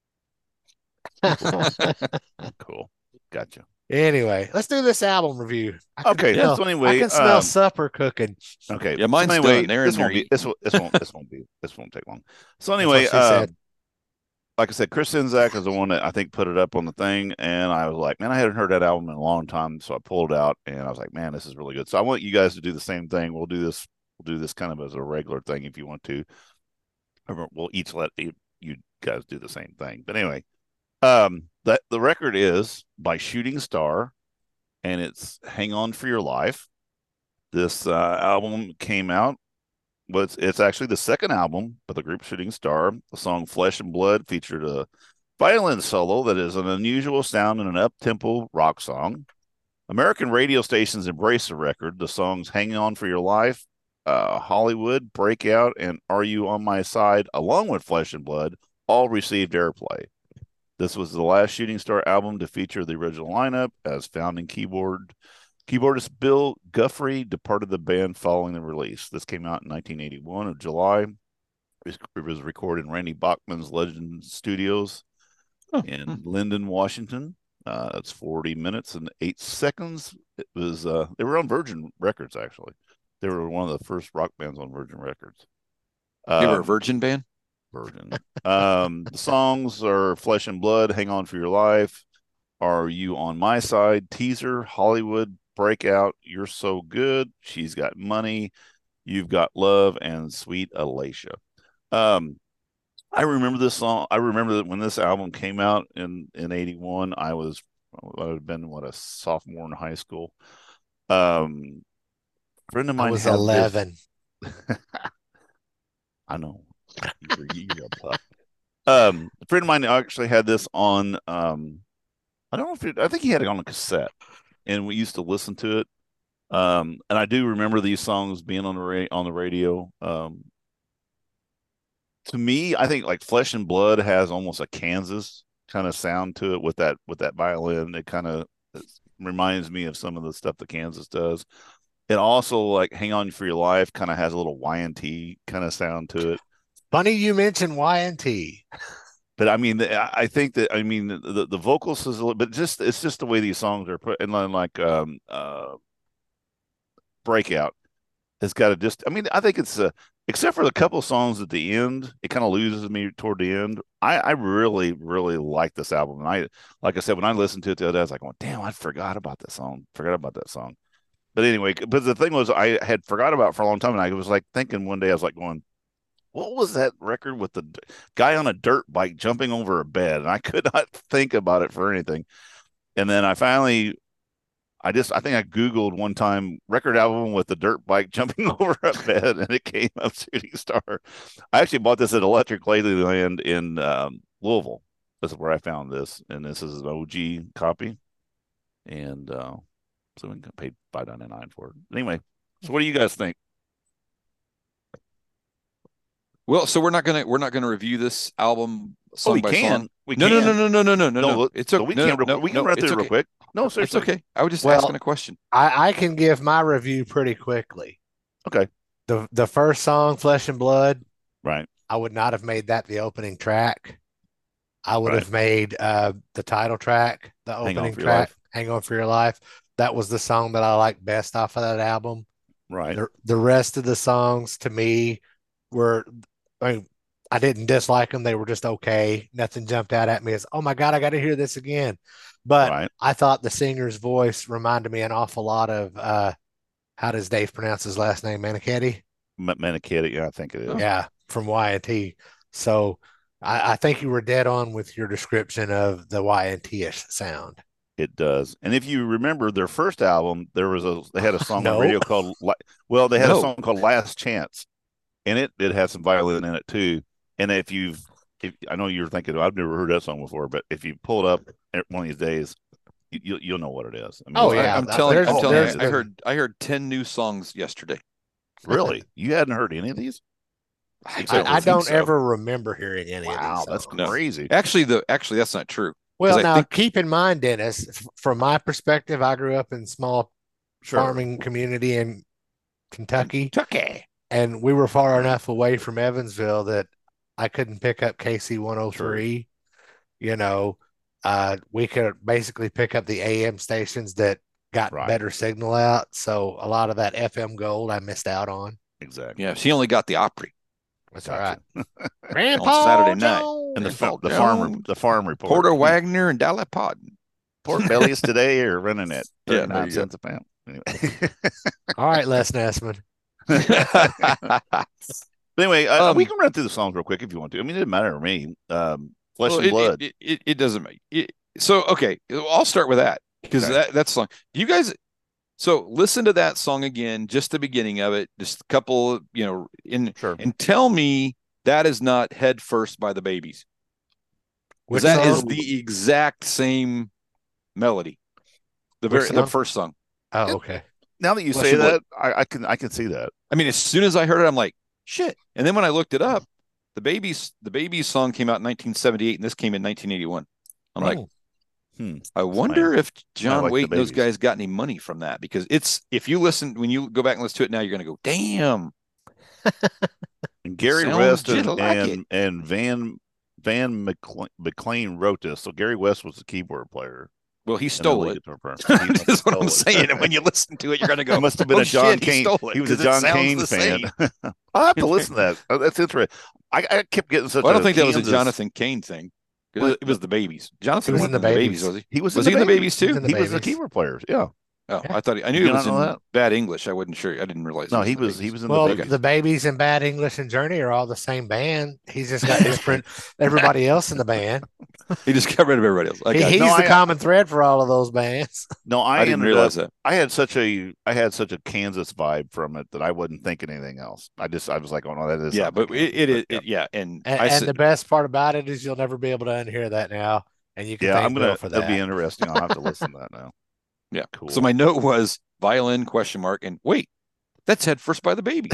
Cool. Gotcha. Anyway, let's do this album review. Okay. smell- So I anyway, can smell supper cooking. okay. Yeah, mine's so anyway, done. They're this in won't there be this won't take long. So That's anyway, what she said. like I said, Chris Czynszak is the one that I think put it up on the thing, and I was like, man, I hadn't heard that album in a long time, so I pulled it out, and I was like, man, this is really good. So I want you guys to do the same thing. We'll do this kind of as a regular thing if you want to. Or we'll each let you guys do the same thing. But anyway, that the record is by Shooting Star, and it's "Hang On for Your Life." This album came out. Well, it's actually the second album by the group Shooting Star. The song "Flesh and Blood" featured a violin solo that is an unusual sound in an up-tempo rock song. American radio stations embrace the record. The songs "Hang On for Your Life," "Hollywood," "Breakout," and "Are You on My Side," along with "Flesh and Blood," all received airplay. This was the last Shooting Star album to feature the original lineup, as founding keyboardist Bill Guthrie departed the band following the release. This came out in 1981 of July. It was recorded in Randy Bachman's Legend Studios in Linden, Washington. That's 40 minutes and 8 seconds. It was they were on Virgin Records actually. They were one of the first rock bands on Virgin Records. They were a Virgin band. Virgin. The songs are Flesh and Blood, Hang On for Your Life, Are You on My Side, Teaser, Hollywood, Breakout, You're So Good, She's Got Money, You've Got Love, and Sweet Alicia. I remember this song. I remember that when this album came out in 81, I would have been a sophomore in high school. A friend of mine I was had 11. I know. You're a pup. A friend of mine actually had this on I don't know if I think he had it on a cassette, and we used to listen to it. And I do remember these songs being on the radio. To me, I think like Flesh and Blood has almost a Kansas kind of sound to it with that violin. It kind of reminds me of some of the stuff that Kansas does. It also, like Hang On for Your Life, kind of has a little Y&T kind of sound to it. Funny you mentioned Y&T. But I mean, I think that the vocals is a little, but it's just the way these songs are put. And then like Breakout has got I think it's except for the couple songs at the end, it kind of loses me toward the end. I really, really like this album. And like I said, when I listened to it the other day, I was like, oh, damn, I forgot about that song. But anyway, but the thing was, I had forgot about it for a long time. And I was like thinking one day, I was like going, what was that record with the guy on a dirt bike jumping over a bed? And I could not think about it for anything. And then I think I Googled one time record album with the dirt bike jumping over a bed, and it came up Shooting Star. I actually bought this at Electric Ladyland in Louisville. This is where I found this, and this is an OG copy. And so we paid $5.99 for it. Anyway, so what do you guys think? Well, so we're not gonna review this album song by song. We no, can. No. It's okay. We can run through it real quick. No, seriously. It's okay. I was just asking a question. I can give my review pretty quickly. Okay. The first song, Flesh and Blood, right. I would not have made that the opening track. I would have made the title track, the opening track, Hang On for Your Life. That was the song that I liked best off of that album. Right. The rest of the songs to me were, I didn't dislike them. They were just okay. Nothing jumped out at me as, oh my God, I got to hear this again. But I thought the singer's voice reminded me an awful lot of, how does Dave pronounce his last name? Meniketti? Meniketti, yeah, I think it is. Yeah, from Y&T. So I think you were dead on with your description of the Y&T-ish sound. It does. And if you remember their first album, they had a song on radio called, a song called Last Chance. And it had some violin in it too. And if I know you're thinking, I've never heard that song before, but if you pull it up one of these days, you'll know what it is. I mean, I'm telling you, I heard 10 new songs yesterday. Really? You hadn't heard any of these? I don't ever remember hearing any of these. Wow, that's crazy. Actually, that's not true. Well, now keep in mind, Dennis, from my perspective, I grew up in small farming community in Kentucky. And we were far enough away from Evansville that I couldn't pick up KC 103. We could basically pick up the AM stations that got better signal out. So a lot of that FM gold I missed out on. Exactly. Yeah, she only got the Opry. That's all right. On Saturday night. And the farm report. Porter Wagner and Dolly Parton. Pork bellies today are running at 39 cents a pound. Anyway. All right, Les Nessman. Anyway, we can run through the songs real quick if you want to. I mean, it doesn't matter to me. Flesh and Blood. It doesn't matter. So, okay, I'll start with that because that's song. You guys, so listen to that song again, just the beginning of it, just a couple, and tell me that is not Head First by the Babies. Because that is the exact same melody. The first song. Oh, okay. Now that you say that, I can see that. I mean, as soon as I heard it, I'm like, shit. And then when I looked it up, the Babies song came out in 1978, and this came in 1981. I'm like, I wonder if John Waite and those guys got any money from that, because if you listen, when you go back and listen to it now, you're going to go, damn. And Gary West and Van McLean wrote this. So Gary West was the keyboard player. Well, he and stole lead it. guitar player. So he must have That's what stole I'm it. saying. And when you listen to it, you're going to go, He must have been oh, a John shit, Cain. He stole it, He was a 'cause it John sounds Cain the fan. same. I'll have to listen to that. That's interesting. I kept getting such Well, I a don't think that was a Kansas. Jonathan Cain thing. It was the Babies. Jonathan was was in the in the Babies, Babies. was he? He was Was he in the Babies He was too? in the He was the Babies. keyboard players. Yeah. Oh, Yeah. I knew Did it you was not know in that? Bad English. I wasn't sure. I didn't realize. No, it he was. was. In the He Babies. was in Well, the Babies. the Babies and Bad English and Journey are all the same band. He's just got different everybody else in the band. He just got rid of everybody else. He's No, the common thread for all of those bands. No, I didn't realize that. I had such a Kansas vibe from it that I wasn't thinking anything else. I was like, oh no, that is Yeah, but Kansas. yeah, And the best part about it is you'll never be able to unhear that now, and you can yeah, thank Bill for that'll be that. interesting. I'll have to listen to that now. Yeah, Cool. So my note was violin ? And wait, that's Head First by the Babies.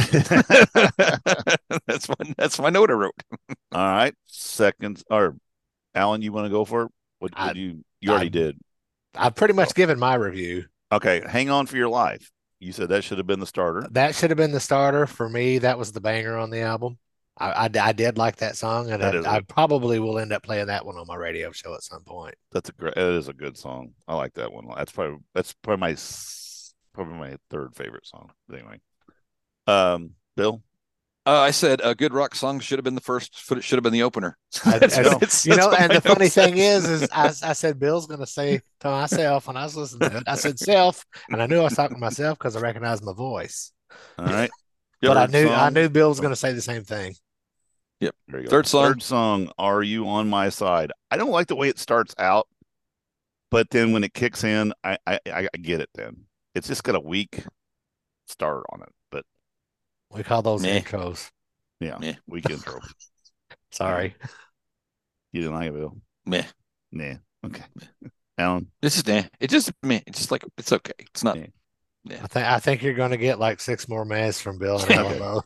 That's my note I wrote. All right, seconds. Or Alan, you want to go for it? What you already did? I've pretty much given my review. Okay, Hang On for Your Life. You said that should have been the starter. That should have been the starter for me. That was the banger on the album. I did like that song, and I probably will end up playing that one on my radio show at some point. It is a good song. I like that one. That's probably my third favorite song. Anyway, Bill. I said a good rock song should have been the first. It should have been the opener. And the funny thing is I said Bill's going to say to myself when I was listening to it, I said self, and I knew I was talking to myself because I recognized my voice. All right, but I knew Bill was going to say the same thing. Yep. There you go. Third song. Are You on My Side? I don't like the way it starts out, but then when it kicks in, I get it. Then it's just got a weak start on it, but we call those intros. Yeah, weak intro. Sorry, you didn't like it, Bill? Meh. Nah. Okay. Alan, this is nah. It's just meh. It's just like it's okay. It's not. Yeah. I think you're going to get like 6 more mehs from Bill and Alan.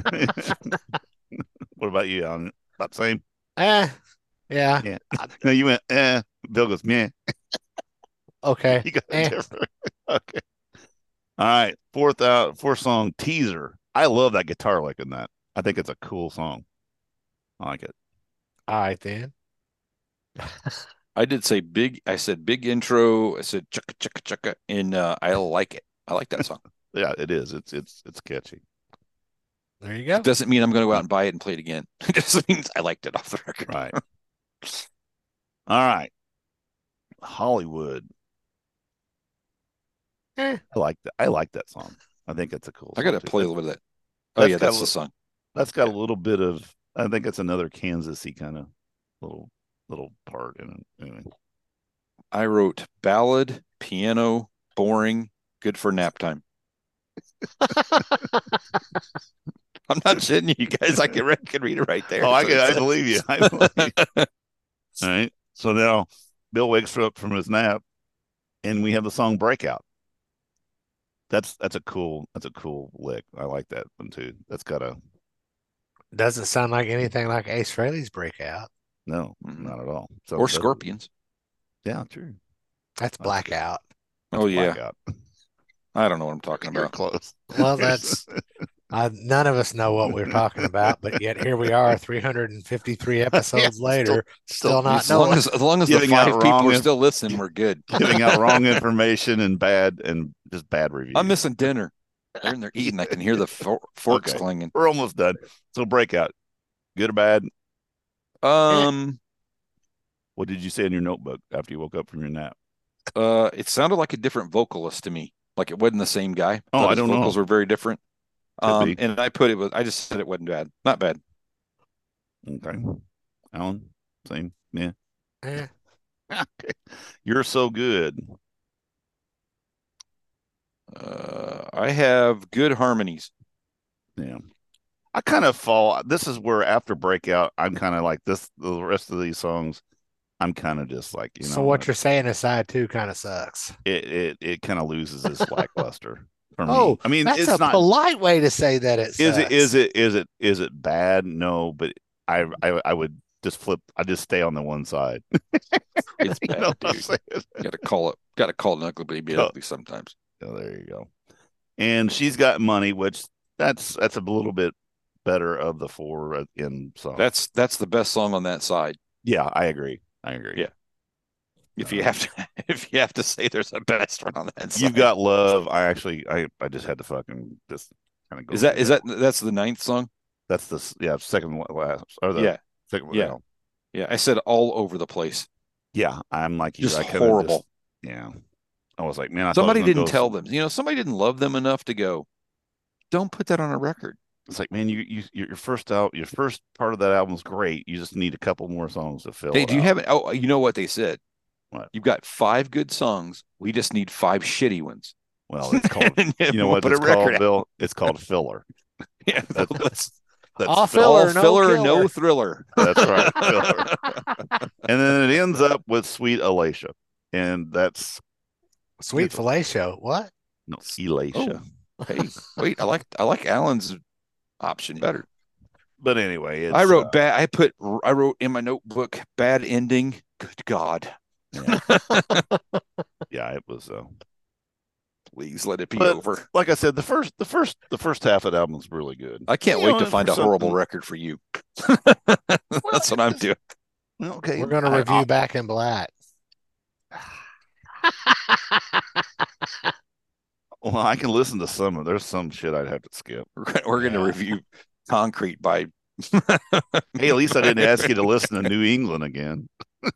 What about you, Alan? About the same? Yeah. No, you went, Bill goes, meh. Okay. You got different. Okay. All right. Fourth song, Teaser. I love that guitar lick in that. I think it's a cool song. I like it. All right, then. I did say big. I said big intro. I said chugga chugga chugga, and I like it. I like that song. Yeah, it is. It's catchy. There you go. It doesn't mean I'm going to go out and buy it and play it again. It just means I liked it off the record. Right. All right. Hollywood. I like that. I like that song. I think it's a cool song. I got to play a little bit of that. Oh, yeah, that's the song. That's got a little bit of, I think it's another Kansas-y kind of little part in it. Anyway. I wrote ballad, piano, boring, good for nap time. I'm not shitting you guys. I can read it right there. Oh, I believe you. I believe you. All right. So now Bill wakes up from his nap, and we have the song Breakout. That's a cool lick. I like that one too. That's got a doesn't sound like anything like Ace Frehley's Breakout. No, not at all. So or Scorpions. Yeah, true. That's Blackout. Oh yeah. Blackout. I don't know what I'm talking about. You're close. Well, that's none of us know what we're talking about, but yet here we are, 353 episodes later, still not knowing. As long as the 5 people are still listening, we're good. Giving out wrong information and just bad reviews. I'm missing dinner. They're in there eating. I can hear the forks clanging. We're almost done. So Breakout, good or bad? What did you say in your notebook after you woke up from your nap? It sounded like a different vocalist to me. Like it wasn't the same guy. I don't know. Vocals were very different. And I just said it wasn't bad. Not bad. Okay. Alan, same. Yeah. Okay. You're so good. I have good harmonies. Yeah. I kind of fall. This is where after Breakout, I'm kind of like this. The rest of these songs, I'm kind of just like, So what you're saying is side 2 kind of sucks. It kind of loses its lackluster for me. Oh, I mean, that's it's a not polite way to say that it sucks. Is it bad? No, but I would just flip. I just stay on the one side. It's bad, dude. Got to call an ugly baby ugly sometimes. Oh, there you go. And She's Got Money, which that's a little bit better of the 4 in song. That's the best song on that side. Yeah, I agree. Yeah. If you have to, if you have to say there's a best one on that side. You've Got Love. I just had to fucking just kind of go. That's the 9th song? That's the second last or the Yeah. second Yeah. Yeah. I said All Over the Place. Yeah, I'm like you. Just I horrible. Yeah. I was like, man, somebody didn't tell them. Somebody didn't love them enough to go, don't put that on a record. It's like, man, your first part of that album is great. You just need a couple more songs to fill. Hey, do you have it? Oh, you know what they said? What? You've got 5 good songs. We just need 5 shitty ones. Well, it's called. You know what it's called, Bill? It's called filler. Yeah, that's all filler, no thriller. That's right, filler. And then it ends up with Sweet Alacia, and that's Sweet Fellatio. What? No, Elacia. Oh. Hey, wait, I like Alan's option better. But anyway, I wrote bad. I wrote in my notebook bad ending. Good God. Yeah, yeah, it was. Please let it be over. Like I said, the first half of the album was really good. I can't wait to find a horrible record for you. That's what I'm doing. Okay, we're going to review Back in Black. Well, I can listen to some. There's some shit I'd have to skip. We're going to review Concrete by. Hey, at least I didn't ask you to listen to New England again.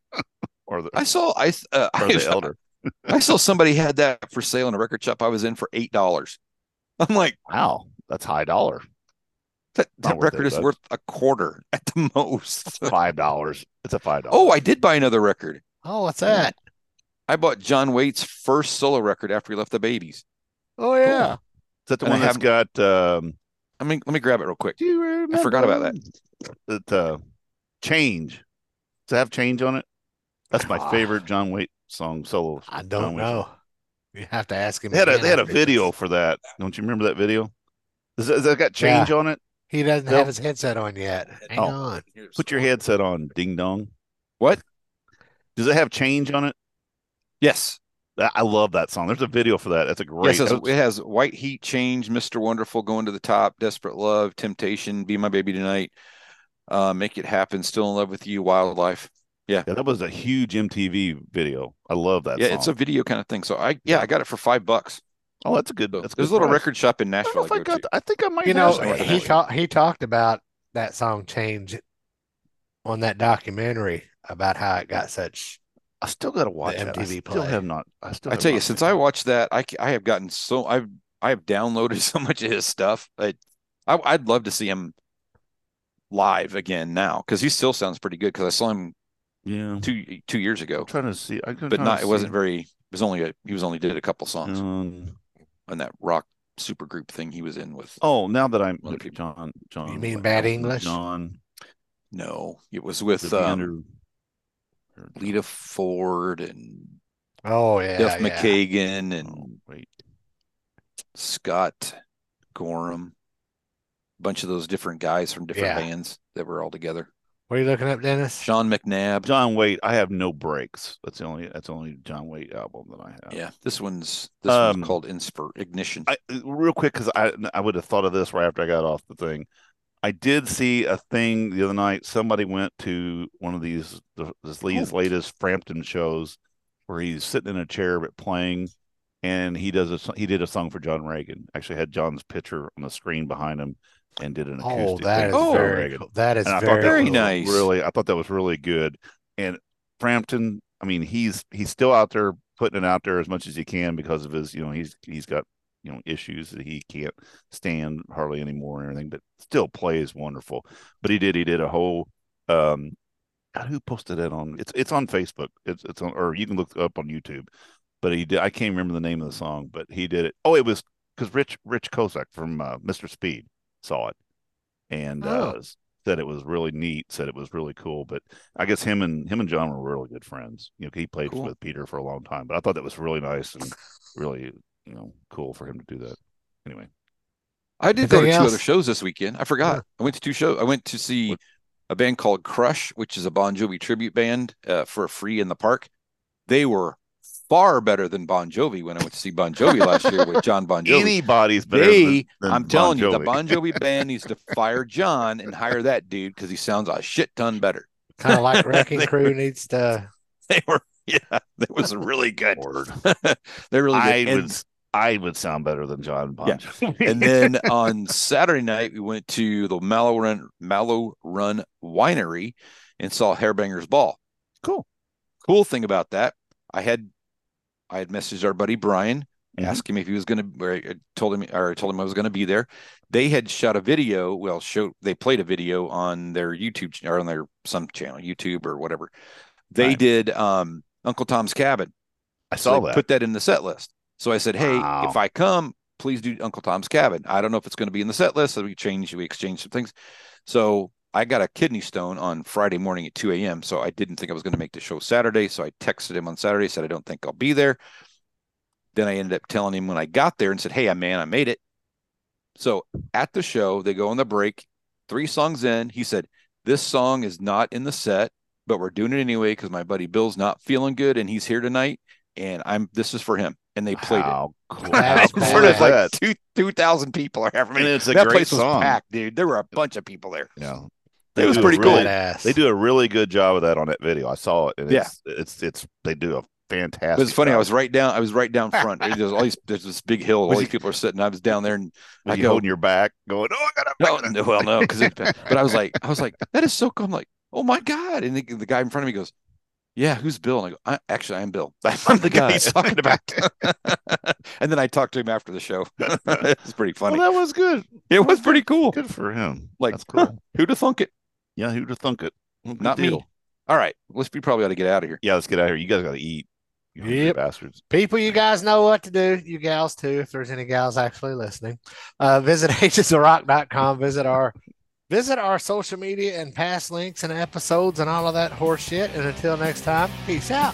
The Elder. I saw somebody had that for sale in a record shop I was in for $8. I'm like, wow, that's high dollar. That record is worth a quarter at the most. $5. It's a $5. Oh, I did buy another record. Oh, what's that? I bought John Waite's first solo record after he left the Babies. Oh yeah, cool. Is that the one that's got? Let me grab it real quick. I forgot about that. That Change. Does it have Change on it? That's my favorite John Waite song solo. I don't know. You have to ask him. They had a video for that. Don't you remember that video? Does that got Change on it? He doesn't have his headset on yet. Hang on. Put your headset on, ding dong. What? Does it have Change on it? Yes. I love that song. There's a video for that. That's a great. Yes, it has White Heat, Change, Mr. Wonderful, Going to the Top, Desperate Love, Temptation, Be My Baby Tonight, Make It Happen, Still in Love with You, Wildlife. Yeah, that was a huge MTV video. I love that. Yeah, song. It's a video kind of thing. So I got it for $5. Oh, that's a good. There's a little record shop in Nashville. I think I might. He talked about that song Change on that documentary about how it got such. I still got to watch MTV play. I tell you, since I watched that, I have gotten I have downloaded so much of his stuff. I'd love to see him live again now because he still sounds pretty good. Because I saw him 2 years ago. I'm trying to see, it wasn't very. He was only did a couple songs on that rock super group thing he was in with. Oh, now that I'm John. You mean Bad English? John. No, it was with Lita Ford and Duff McKagan and Scott Gorham, a bunch of those different guys from different bands that were all together. What are you looking up, Dennis? Sean McNabb. John Waite. I have No Breaks. That's the only John Waite album that I have. Yeah, this one's called Ignition. Real quick, because I would have thought of this right after I got off the thing. I did see a thing the other night. Somebody went to one of these latest Frampton shows where he's sitting in a chair but playing, and he did a song for John Reagan. Actually had John's picture on the screen behind him and did an acoustic. That is very nice. Really, I thought that was really good. And Frampton, I mean, he's still out there putting it out there as much as he can because of his, he's got issues that he can't stand hardly anymore and everything, but still plays wonderful. But he did a whole who posted that on it's on Facebook. It's on, or you can look it up on YouTube. But he did, I can't remember the name of the song, but he did it. Oh, it was because Rich Kosak from Mr. Speed saw it and said it was really neat, said it was really cool. But I guess him and John were really good friends. He played with Peter for a long time. But I thought that was really nice and really cool for him to do that. Anyway, I did go to 2 other shows this weekend. I forgot. Yeah. I went to 2 shows. I went to see a band called Crush, which is a Bon Jovi tribute band for free in the park. They were far better than Bon Jovi when I went to see Bon Jovi last year with John Bon Jovi. Anybody's better than I'm telling you, the Bon Jovi band needs to fire John and hire that dude because he sounds a shit ton better. Kind of like Wrecking Crew needs to. They were. Yeah, that was really good. Lord. They're really good. I would sound better than John Punch. Yeah. And then on Saturday night, we went to the Mallow Run Winery and saw Hairbanger's Ball. Cool thing about that, I had messaged our buddy Brian, asked him if he was going to. Told him I was going to be there. They had shot a video. Well, they played a video on their YouTube or on their some channel, YouTube or whatever. They did Uncle Tom's Cabin. I saw that. Put that in the set list. So I said, hey, if I come, please do Uncle Tom's Cabin. I don't know if it's going to be in the set list, so we exchanged some things. So I got a kidney stone on Friday morning at 2 a.m., so I didn't think I was going to make the show Saturday. So I texted him on Saturday, said I don't think I'll be there. Then I ended up telling him when I got there and said, hey, I made it. So at the show, they go on the break, 3 songs in. He said, this song is not in the set, but we're doing it anyway because my buddy Bill's not feeling good and he's here tonight. And this is for him. And they played it. Cool. For like 2,000 people or however many. And it's a that great place song. Was packed, dude. There were a bunch of people there. Yeah. It was pretty cool. They do a really good job of that on that video. I saw it. And it's they do a fantastic. It was funny. job. I was right down front. There's this big hill. All these people are sitting. I was down there and I go holding your back, going, "Oh, I gotta." No, because but I was like, that is so cool. I'm like, oh my god! And the guy in front of me goes, yeah, who's Bill? And I go, I'm Bill. I'm the guy he's talking about. And then I talked to him after the show. It's pretty funny. Well, that was good. It was pretty cool. Good for him. Like, that's cool. Who'd have thunk it? Yeah, who'd have thunk it? Well, not deal. Me. All right, we probably ought to get out of here. Yeah, let's get out of here. You guys got to eat. You bastards. People, you guys know what to do. You gals too, if there's any gals actually listening. Visit agesofrock.com. Visit our social media and past links and episodes and all of that horse shit. And until next time, peace out.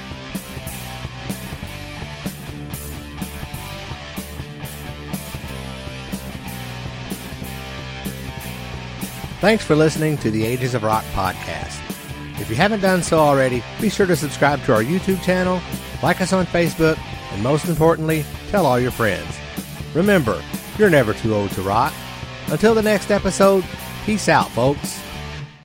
Thanks for listening to the Ages of Rock podcast. If you haven't done so already, be sure to subscribe to our YouTube channel, like us on Facebook, and most importantly, tell all your friends. Remember, you're never too old to rock. Until the next episode, peace out, folks.